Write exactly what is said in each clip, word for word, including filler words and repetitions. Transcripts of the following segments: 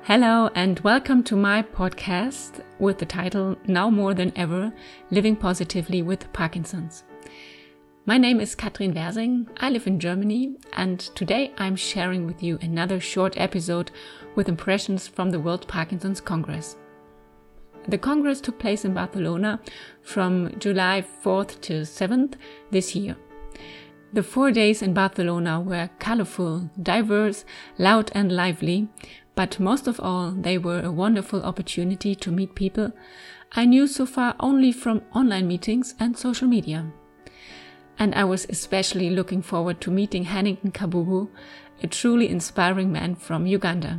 Hello and welcome to my podcast with the title Now More Than Ever, Living Positively with Parkinson's. My name is Katrin Wersing, I live in Germany, and today I'm sharing with you another short episode with impressions from the World Parkinson's Congress. The Congress took place in Barcelona from July fourth to seventh this year. The four days in Barcelona were colorful, diverse, loud and lively, but most of all, they were a wonderful opportunity to meet people I knew so far only from online meetings and social media. And I was especially looking forward to meeting Hannington Kabugu, a truly inspiring man from Uganda.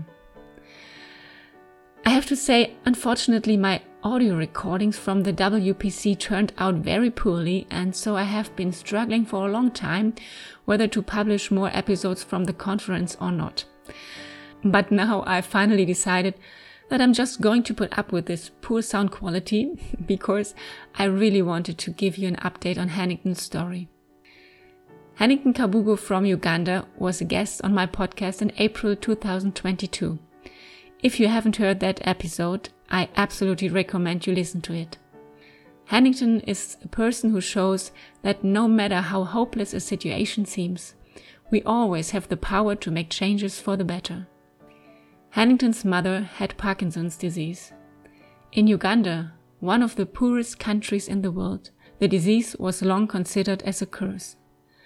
I have to say, unfortunately, my audio recordings from the W P C turned out very poorly, and so I have been struggling for a long time whether to publish more episodes from the conference or not. But now I finally decided that I'm just going to put up with this poor sound quality because I really wanted to give you an update on Hannington's story. Hannington Kabugu from Uganda was a guest on my podcast in April two thousand twenty-two. If you haven't heard that episode, I absolutely recommend you listen to it. Hannington is a person who shows that no matter how hopeless a situation seems, we always have the power to make changes for the better. Hannington's mother had Parkinson's disease. In Uganda, one of the poorest countries in the world, the disease was long considered as a curse.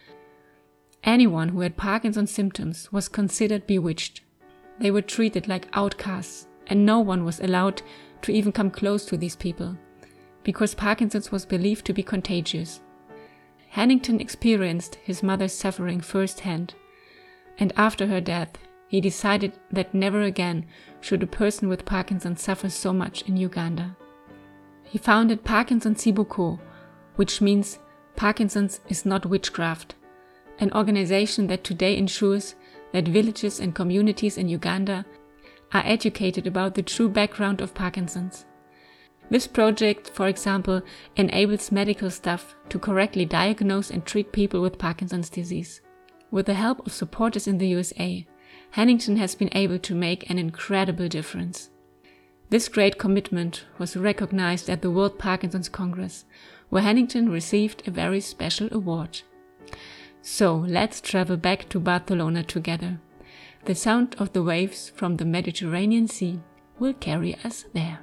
Anyone who had Parkinson's symptoms was considered bewitched. They were treated like outcasts, and no one was allowed to even come close to these people, because Parkinson's was believed to be contagious. Hannington experienced his mother's suffering firsthand, and after her death, he decided that never again should a person with Parkinson's suffer so much in Uganda. He founded Parkinson Siboko, which means Parkinson's is not witchcraft, an organization that today ensures that villages and communities in Uganda are educated about the true background of Parkinson's. This project, for example, enables medical staff to correctly diagnose and treat people with Parkinson's disease. With the help of supporters in the U S A, Hannington has been able to make an incredible difference. This great commitment was recognized at the World Parkinson's Congress, where Hannington received a very special award. So let's travel back to Barcelona together. The sound of the waves from the Mediterranean Sea will carry us there.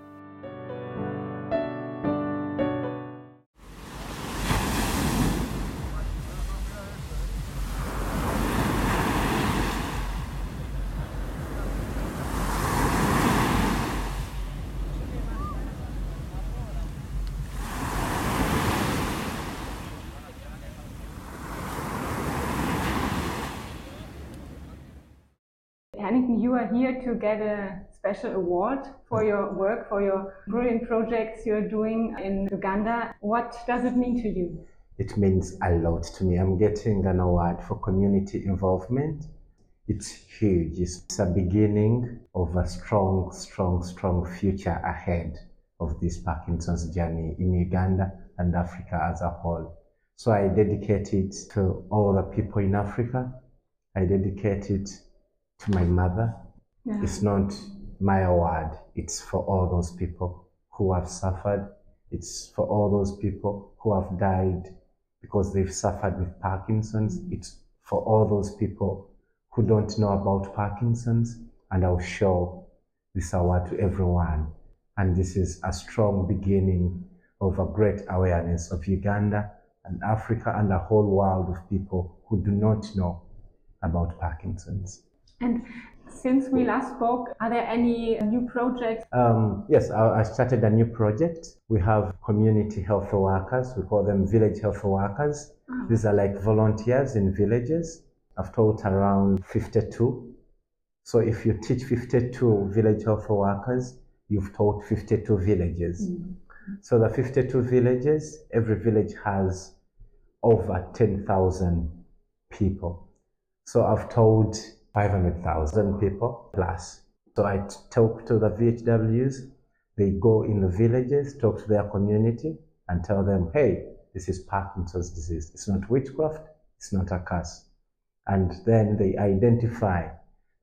Hannington, you are here to get a special award for your work, for your brilliant projects you're doing in Uganda. What does it mean to you? It means a lot to me. I'm getting an award for community involvement. It's huge. It's a beginning of a strong, strong, strong future ahead of this Parkinson's journey in Uganda and Africa as a whole. So I dedicate it to all the people in Africa. I dedicate it to my mother. Yeah. It's not my award. It's for all those people who have suffered. It's for all those people who have died because they've suffered with Parkinson's. Mm-hmm. It's for all those people who don't know about Parkinson's, and I'll show this award to everyone. And this is a strong beginning of a great awareness of Uganda and Africa and a whole world of people who do not know about Parkinson's. And since we last spoke, are there any new projects? Um, yes, I, I started a new project. We have community health workers. We call them village health workers. Oh. These are like volunteers in villages. I've taught around fifty-two. So if you teach fifty-two village health workers, you've taught fifty-two villages. Mm-hmm. So the fifty-two villages, every village has over ten thousand people. So I've taught five hundred thousand people plus. So I t- talk to the V H Ws, they go in the villages, talk to their community and tell them, hey, this is Parkinson's disease. It's not witchcraft, it's not a curse. And then they identify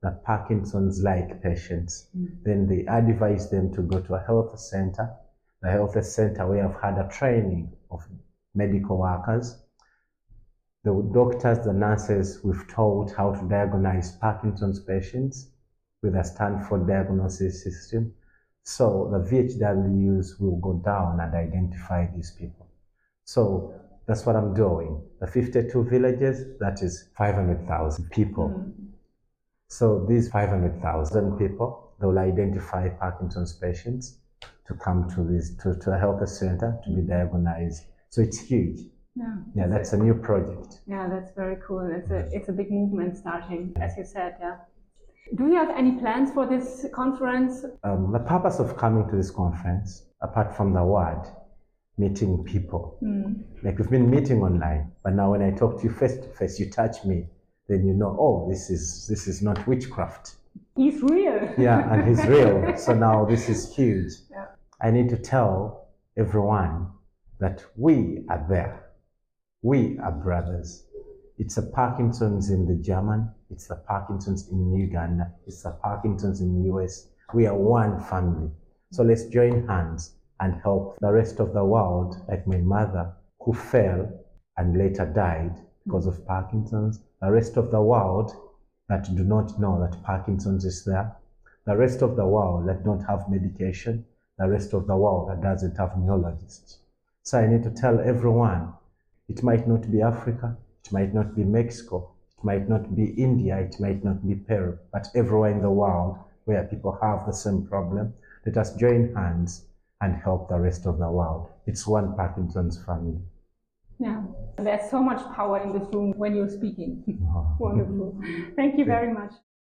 the Parkinson's-like patients. Mm. Then they advise them to go to a health center. The health center, we have had a training of medical workers. The doctors, the nurses, we've taught how to diagnose Parkinson's patients with a Stanford diagnosis system. So the V H Ws will go down and identify these people. So that's what I'm doing. The fifty-two villages, that is five hundred thousand people. Mm. So these five hundred thousand people, they will identify Parkinson's patients to come to this to, to a health center to be diagnosed. So it's huge. Yeah, yeah, that's a new project. Yeah, that's very cool. It's a it's a big movement starting, as you said. Yeah. Do you have any plans for this conference? Um, the purpose of coming to this conference, apart from the word, meeting people. Mm. Like we've been meeting online, but now when I talk to you face to face, you touch me, then you know, oh, this is this is not witchcraft. He's real. Yeah, and he's real. So now this is huge. Yeah. I need to tell everyone that we are there. We are brothers. It's the Parkinson's in the German, it's the Parkinson's in Uganda, it's the Parkinson's in the U S. We are one family. So let's join hands and help the rest of the world, like my mother, who fell and later died because of Parkinson's. The rest of the world that do not know that Parkinson's is there. The rest of the world that don't have medication. The rest of the world that doesn't have neurologists. So I need to tell everyone, it might not be Africa, it might not be Mexico, it might not be India, it might not be Peru, but everywhere in the world where people have the same problem, let us join hands and help the rest of the world. It's one Parkinson's family. Yeah, there's so much power in this room when you're speaking. Oh. Wonderful. Thank you very much.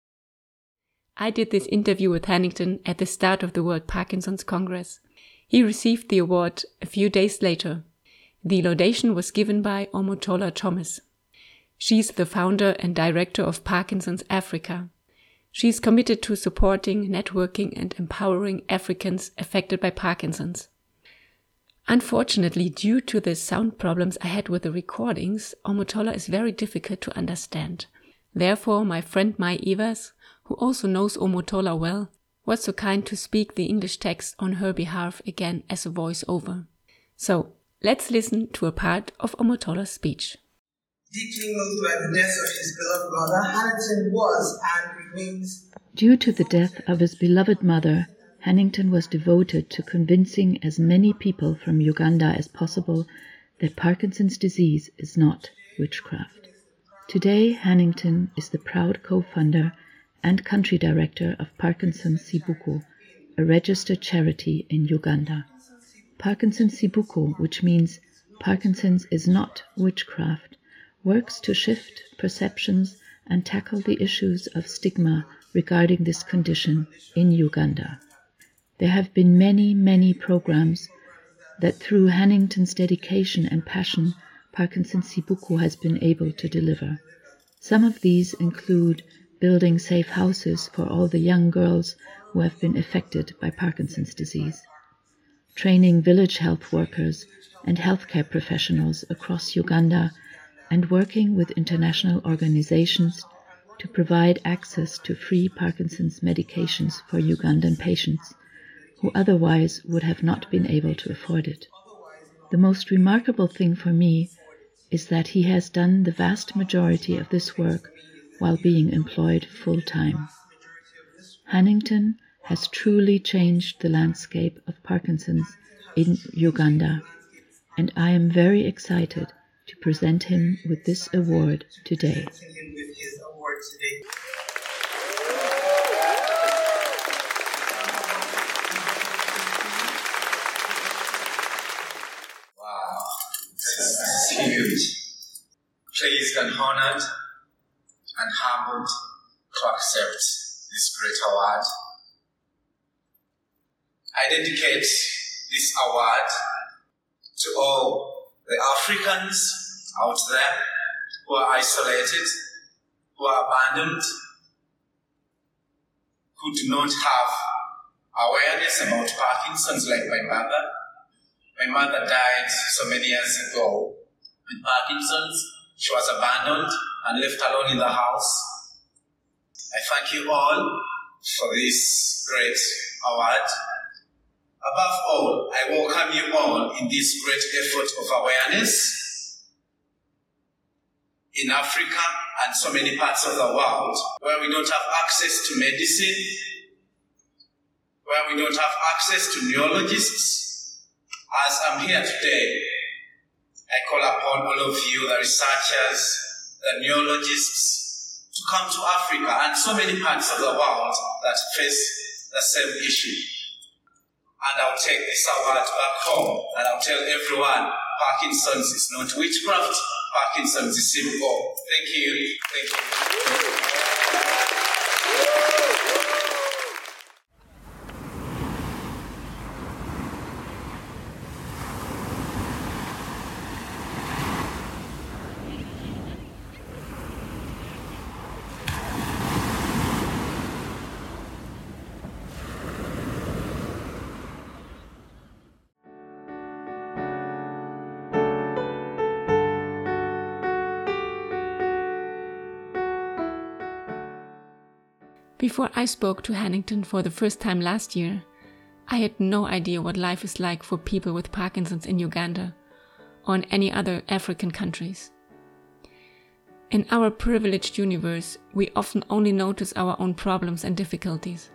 I did this interview with Hannington at the start of the World Parkinson's Congress. He received the award a few days later. The laudation was given by Omotola Thomas. She's the founder and director of Parkinson's Africa. She's committed to supporting, networking, and empowering Africans affected by Parkinson's. Unfortunately, due to the sound problems I had with the recordings, Omotola is very difficult to understand. Therefore, my friend Mai Evers, who also knows Omotola well, was so kind to speak the English text on her behalf again as a voice-over. So, let's listen to a part of Omotola's speech. Deeply moved by the death of his beloved mother, Hannington was and remains. Due to the death of his beloved mother, Hannington was devoted to convincing as many people from Uganda as possible that Parkinson's disease is not witchcraft. Today, Hannington is the proud co-founder and country director of Parkinson's Sibuku, a registered charity in Uganda. Parkinson's Sibuku, which means Parkinson's is not witchcraft, works to shift perceptions and tackle the issues of stigma regarding this condition in Uganda. There have been many, many programs that through Hannington's dedication and passion, Parkinson's Sibuku has been able to deliver. Some of these include building safe houses for all the young girls who have been affected by Parkinson's disease, training village health workers and healthcare professionals across Uganda, and working with international organizations to provide access to free Parkinson's medications for Ugandan patients who otherwise would have not been able to afford it. The most remarkable thing for me is that he has done the vast majority of this work while being employed full-time. Hannington has truly changed the landscape of Parkinson's in Uganda, and I am very excited to present him with this award today. Wow, this is huge. Pleased and honored and humbled to accept this great award. I dedicate this award to all the Africans out there who are isolated, who are abandoned, who do not have awareness about Parkinson's like my mother. My mother died so many years ago with Parkinson's. She was abandoned and left alone in the house. I thank you all for this great award. Above all, I welcome you all in this great effort of awareness in Africa and so many parts of the world where we don't have access to medicine, where we don't have access to neurologists. As I'm here today, I call upon all of you, the researchers, the neurologists, to come to Africa and so many parts of the world that face the same issue. And I'll take this award back home and I'll tell everyone Parkinson's is not witchcraft, Parkinson's is simple. Thank you. Thank you. Before I spoke to Hannington for the first time last year, I had no idea what life is like for people with Parkinson's in Uganda or in any other African countries. In our privileged universe, we often only notice our own problems and difficulties.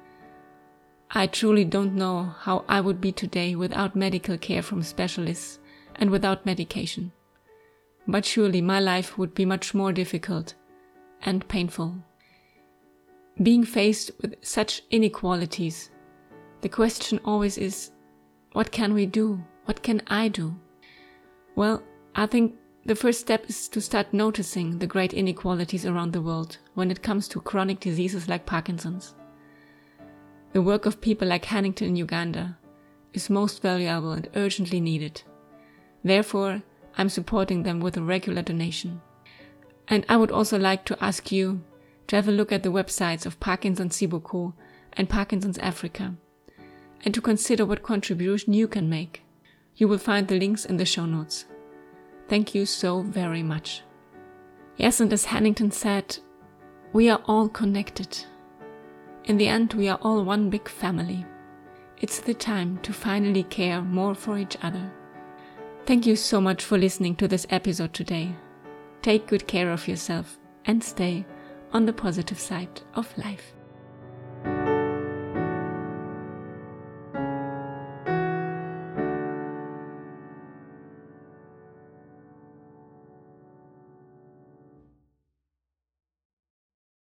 I truly don't know how I would be today without medical care from specialists and without medication. But surely my life would be much more difficult and painful. Being faced with such inequalities, the question always is, what can we do? What can I do? Well, I think the first step is to start noticing the great inequalities around the world when it comes to chronic diseases like Parkinson's. The work of people like Hannington in Uganda is most valuable and urgently needed. Therefore, I'm supporting them with a regular donation. And I would also like to ask you to have a look at the websites of Parkinson's Siboko and Parkinson's Africa, and to consider what contribution you can make. You will find the links in the show notes. Thank you so very much. Yes, and as Hannington said, we are all connected. In the end, we are all one big family. It's the time to finally care more for each other. Thank you so much for listening to this episode today. Take good care of yourself and stay on the positive side of life.